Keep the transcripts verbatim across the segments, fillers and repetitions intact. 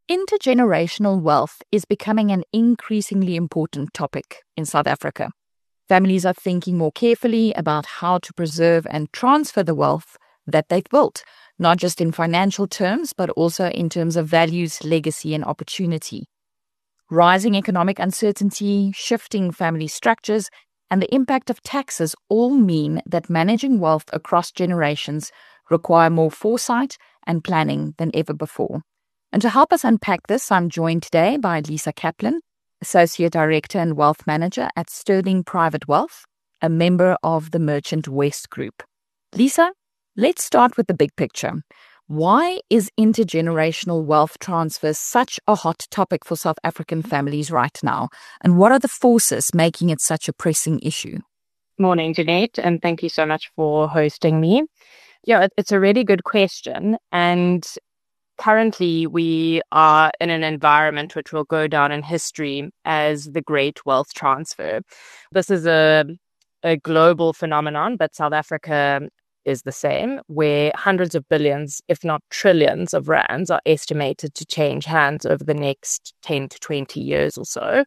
Intergenerational wealth is becoming an increasingly important topic in South Africa. Families are thinking more carefully about how to preserve and transfer the wealth that they've built, not just in financial terms, but also in terms of values, legacy, and opportunity. Rising economic uncertainty, shifting family structures, and the impact of taxes all mean that managing wealth across generations require more foresight and planning than ever before. And to help us unpack this, I'm joined today by Lisa Kaplan, Associate Director and Wealth Manager at Sterling Private Wealth, a member of the Merchant West Group. Lisa, let's start with the big picture. Why is intergenerational wealth transfer such a hot topic for South African families right now? And what are the forces making it such a pressing issue? Morning, Jeanette, and thank you so much for hosting me. Yeah, it's a really good question. And currently, we are in an environment which will go down in history as the Great Wealth Transfer. This is a, a global phenomenon, but South Africa is the same, where hundreds of billions, if not trillions of rands are estimated to change hands over the next ten to twenty years or so.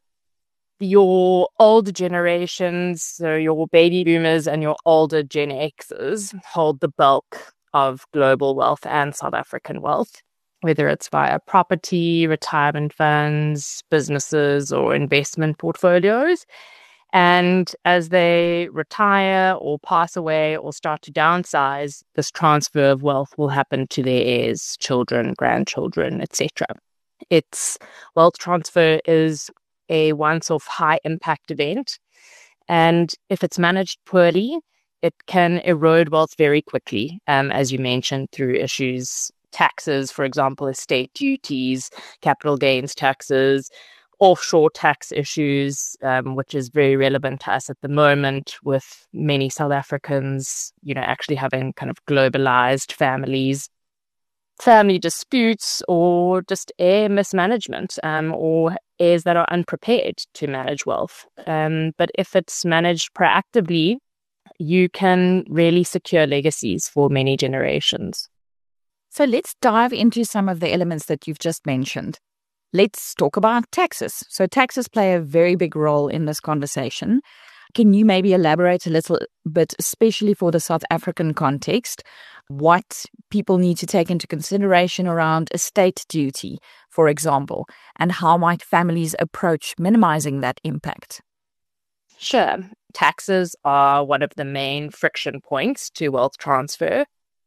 Your older generations, so your baby boomers and your older Gen Xers, hold the bulk of global wealth and South African wealth, whether it's via property, retirement funds, businesses, or investment portfolios. And as they retire or pass away or start to downsize, this transfer of wealth will happen to their heirs, children, grandchildren, et cetera. Its wealth transfer is a once-off high-impact event, and if it's managed poorly, it can erode wealth very quickly, um, as you mentioned, through issues, taxes, for example, estate duties, capital gains taxes, offshore tax issues, um, which is very relevant to us at the moment, with many South Africans, you know, actually having kind of globalized families, family disputes, or just heir mismanagement, um, or heirs that are unprepared to manage wealth. Um, but if it's managed proactively, you can really secure legacies for many generations. So let's dive into some of the elements that you've just mentioned. Let's talk about taxes. So taxes play a very big role in this conversation. Can you maybe elaborate a little bit, especially for the South African context, what people need to take into consideration around estate duty, for example, and how might families approach minimizing that impact? Sure. Taxes are one of the main friction points to wealth transfer.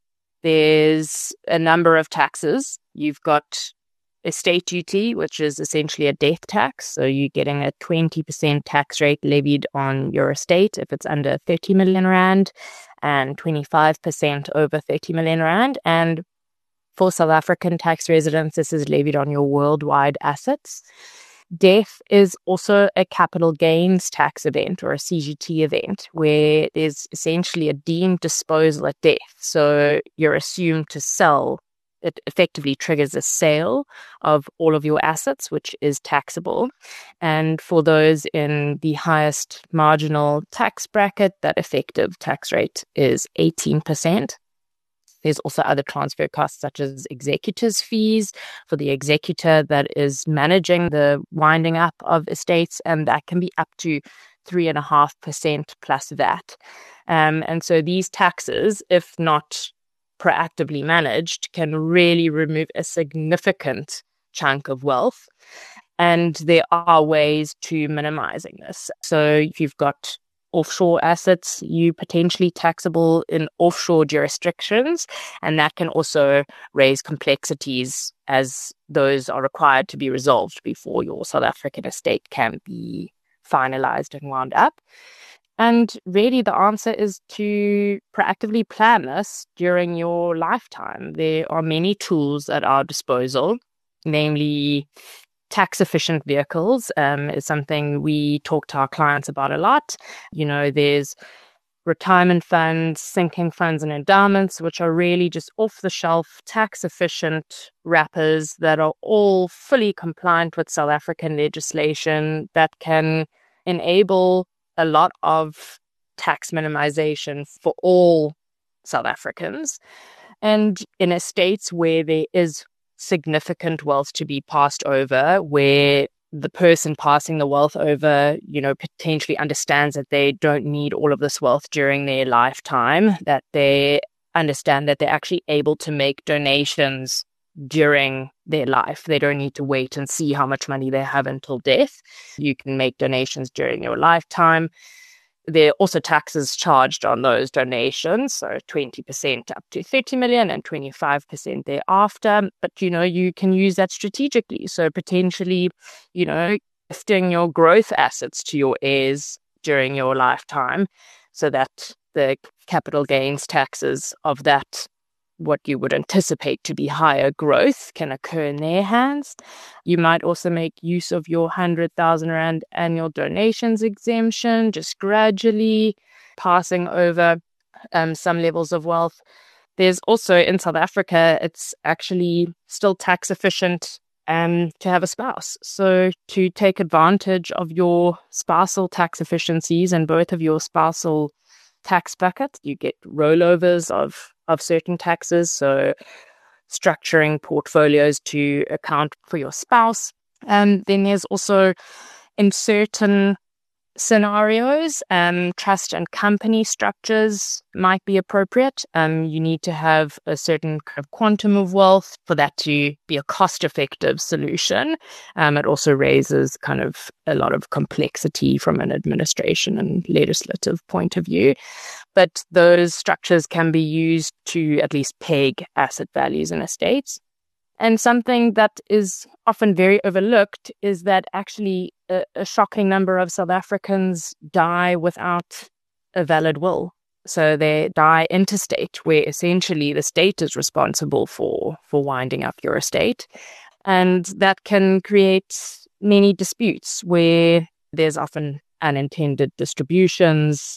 There's a number of taxes. You've got estate duty, which is essentially a death tax. So you're getting a twenty percent tax rate levied on your estate if it's under thirty million rand, and twenty-five percent over thirty million rand. And for South African tax residents, this is levied on your worldwide assets. Death is also a capital gains tax event, or a C G T event, where there's essentially a deemed disposal at death. So you're assumed to sell. It effectively triggers a sale of all of your assets, which is taxable. And for those in the highest marginal tax bracket, that effective tax rate is eighteen percent. There's also other transfer costs, such as executors' fees for the executor that is managing the winding up of estates, and that can be up to three point five percent plus V A T. Um, and so these taxes, if not proactively managed, can really remove a significant chunk of wealth. And there are ways to minimizing this. So if you've got offshore assets, you potentially taxable in offshore jurisdictions, and that can also raise complexities as those are required to be resolved before your South African estate can be finalized and wound up. And really the answer is to proactively plan this during your lifetime. There are many tools at our disposal, namely tax-efficient vehicles um, is something we talk to our clients about a lot. You know, there's retirement funds, sinking funds and endowments, which are really just off-the-shelf, tax-efficient wrappers that are all fully compliant with South African legislation that can enable a lot of tax minimization for all South Africans. And in estates where there is significant wealth to be passed over, where the person passing the wealth over, you know, potentially understands that they don't need all of this wealth during their lifetime, that they understand that they're actually able to make donations during their life. They don't need to wait and see how much money they have until death. You can make donations during your lifetime. There are also taxes charged on those donations, so twenty percent up to thirty million and twenty-five percent thereafter. But, you know, you can use that strategically. So potentially, you know, gifting your growth assets to your heirs during your lifetime so that the capital gains taxes of that, what you would anticipate to be higher growth, can occur in their hands. You might also make use of your one hundred thousand rand annual donations exemption, just gradually passing over um, some levels of wealth. There's also, in South Africa, it's actually still tax efficient um, to have a spouse. So to take advantage of your spousal tax efficiencies and both of your spousal tax buckets, you get rollovers of of certain taxes, so structuring portfolios to account for your spouse. Um, then there's also, in certain scenarios, um, trust and company structures might be appropriate. Um, you need to have a certain kind of quantum of wealth for that to be a cost-effective solution. Um, it also raises kind of a lot of complexity from an administration and legislative point of view. But those structures can be used to at least peg asset values in estates. And something that is often very overlooked is that actually a, a shocking number of South Africans die without a valid will. So they die intestate, where essentially the state is responsible for, for winding up your estate. And that can create many disputes where there's often unintended distributions.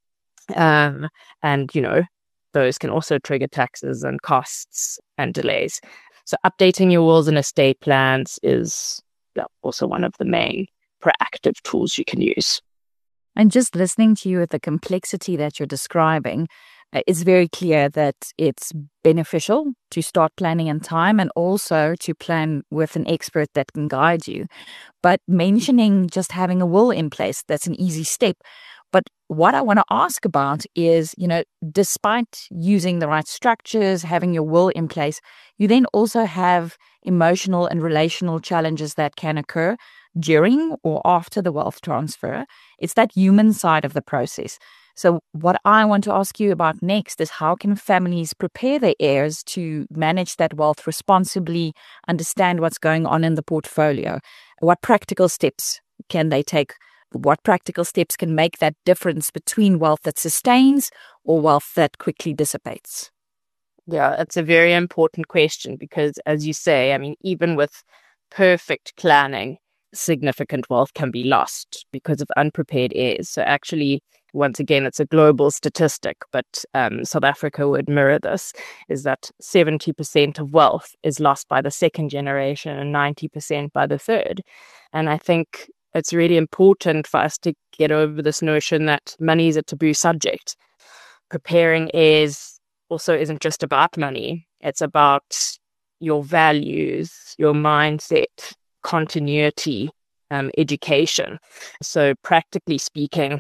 Um, and, you know, those can also trigger taxes and costs and delays. So updating your wills and estate plans is also one of the main proactive tools you can use. And just listening to you with the complexity that you're describing, uh, it's very clear that it's beneficial to start planning in time and also to plan with an expert that can guide you. But mentioning just having a will in place, that's an easy step. But what I want to ask about is, you know, despite using the right structures, having your will in place, you then also have emotional and relational challenges that can occur during or after the wealth transfer. It's that human side of the process. So what I want to ask you about next is how can families prepare their heirs to manage that wealth responsibly, understand what's going on in the portfolio? What practical steps can they take? What practical steps can make that difference between wealth that sustains or wealth that quickly dissipates? Yeah, it's a very important question because, as you say, I mean, even with perfect planning, significant wealth can be lost because of unprepared heirs. So actually, once again, it's a global statistic, but um, South Africa would mirror this, is that seventy percent of wealth is lost by the second generation and ninety percent by the third. And I think it's really important for us to get over this notion that money is a taboo subject. Preparing heirs also isn't just about money. It's about your values, your mindset, continuity, um, education. So practically speaking,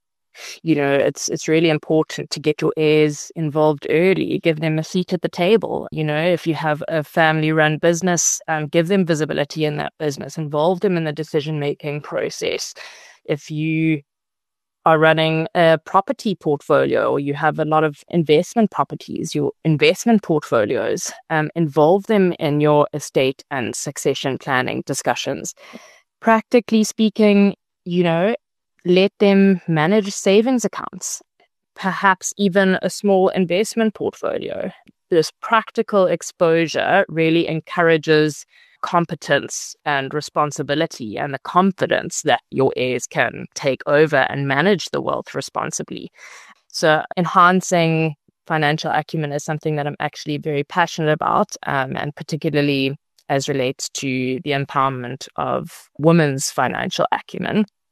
you know, it's it's really important to get your heirs involved early, give them a seat at the table. You know, if you have a family-run business, um, give them visibility in that business, involve them in the decision-making process. If you are running a property portfolio or you have a lot of investment properties, your investment portfolios, um, involve them in your estate and succession planning discussions. Practically speaking, you know, let them manage savings accounts, perhaps even a small investment portfolio. This practical exposure really encourages competence and responsibility and the confidence that your heirs can take over and manage the wealth responsibly. So enhancing financial acumen is something that I'm actually very passionate about, um, and particularly as relates to the empowerment of women's financial acumen.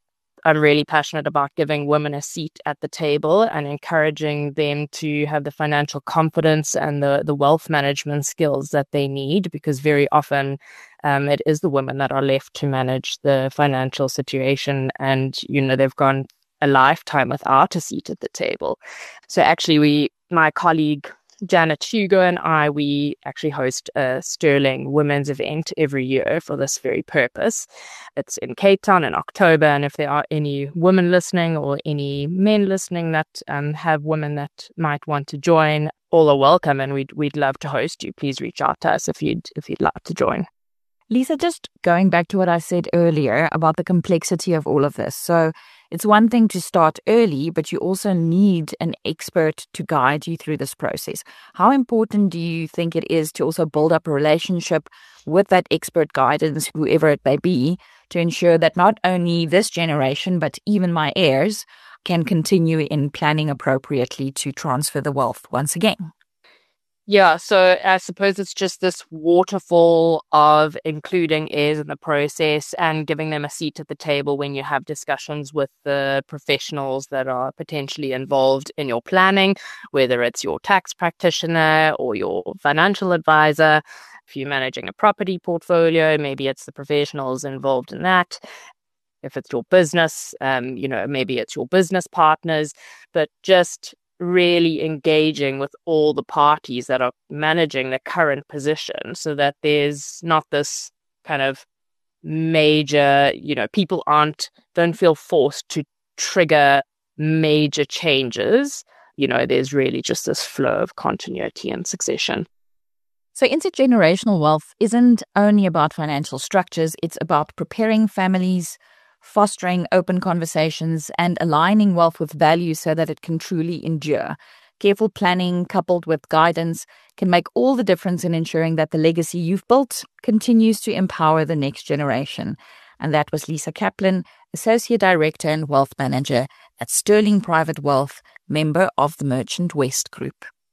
I'm really passionate about giving women a seat at the table and encouraging them to have the financial confidence and the, the wealth management skills that they need, because very often um, it is the women that are left to manage the financial situation, and, you know, they've gone a lifetime without a seat at the table. So actually, we, my colleague Janet Hugo and I, we actually host a Sterling Women's event every year for this very purpose. It's in Cape Town in October, and if there are any women listening or any men listening that um, have women that might want to join, all are welcome, and we'd we'd love to host you. Please reach out to us if you'd if you'd like to join. Lisa, just going back to what I said earlier about the complexity of all of this. So it's one thing to start early, but you also need an expert to guide you through this process. How important do you think it is to also build up a relationship with that expert guidance, whoever it may be, to ensure that not only this generation, but even my heirs can continue in planning appropriately to transfer the wealth once again? Yeah, so I suppose it's just this waterfall of including heirs in the process and giving them a seat at the table when you have discussions with the professionals that are potentially involved in your planning, whether it's your tax practitioner or your financial advisor. If you're managing a property portfolio, maybe it's the professionals involved in that. If it's your business, um, you know, maybe it's your business partners, but just really engaging with all the parties that are managing the current position, so that there's not this kind of major, you know, people aren't, don't feel forced to trigger major changes. You know, there's really just this flow of continuity and succession. So intergenerational wealth isn't only about financial structures, it's about preparing families, fostering open conversations, and aligning wealth with values so that it can truly endure. Careful planning coupled with guidance can make all the difference in ensuring that the legacy you've built continues to empower the next generation. And that was Lisa Kaplan, Associate Director and Wealth Manager at Sterling Private Wealth, member of the Merchant West Group.